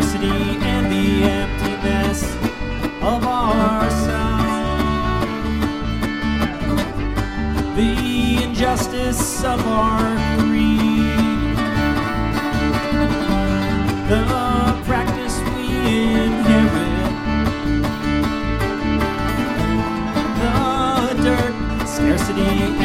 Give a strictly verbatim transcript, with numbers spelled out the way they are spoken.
scarcity and the emptiness of ourselves, the injustice of our greed, the practice we inherit, the dirt, scarcity